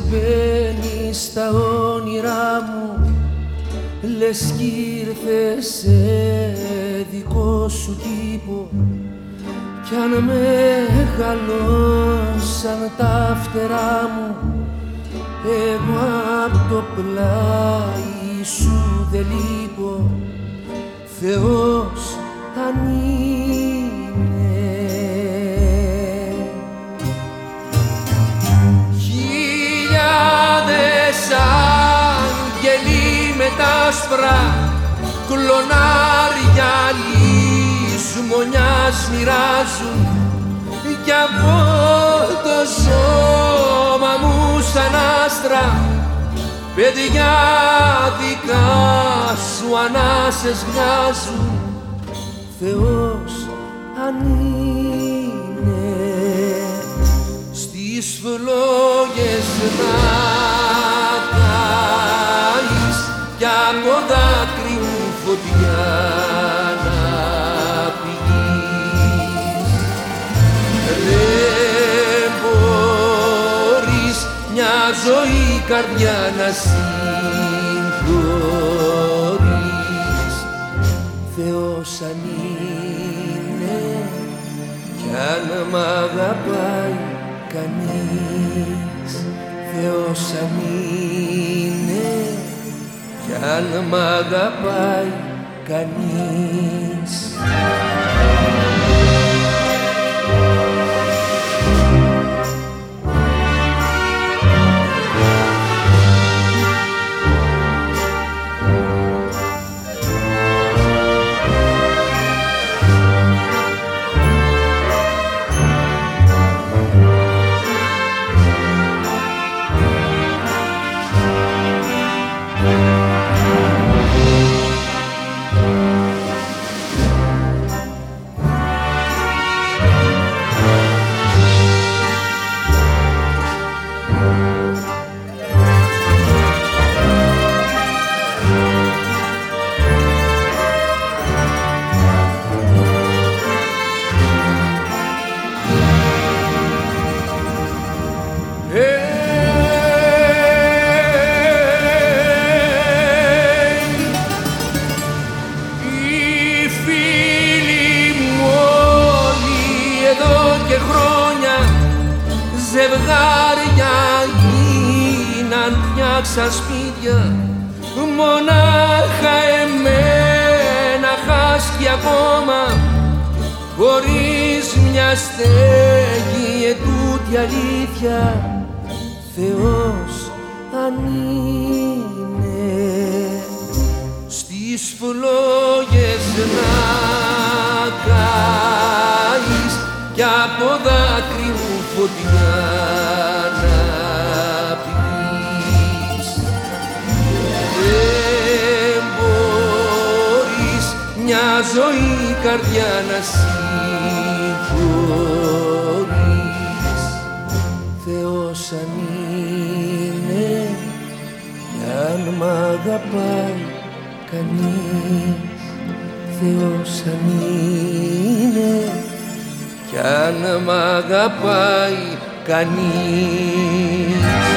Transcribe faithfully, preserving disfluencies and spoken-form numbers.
μπαίνεις στα όνειρά μου, λες κι ήρθες σε δικό σου τύπο, κι αν μεγαλώσαν τα φτερά μου, εγώ απ' το πλάι σου δεν λείπω, Θεός αν είναι. Χιλιάδες άγγελοι με τ' άσπρα κλονάρια λησμονιάς μοιράζουν, κι από το σώμα μου σαν άστρα παιδιά δικά σου ανάσες βγάζουν, Θεός αν είναι. Στις φλόγες να καείς κι από δάκρυ μου φωτιά να πηγείς. Δεν μπορείς μια ζωή καρδιά να συγχωρείς, Θεός αν είναι, κι αν μ' αγαπάει κανείς, Θεός αν είναι, κι αν μ' αγαπάει κανείς. Ζευγάρια γίναν, φτιάξαν σπίτια, μονάχα εμένα χάσκει ακόμα, χωρίς μια στέγη ετούτη αλήθεια, Θεός αν είναι. Στις φλόγες να καείς κι από δάκρυ μου φωτιά να πεις. Δεν μπορείς μια ζωή καρδιά να συγχωρείς, Θεός αν είναι, κι αν μ' αγαπάει κανείς, Θεός αν είναι, κι αν μ' αγαπάει κανείς.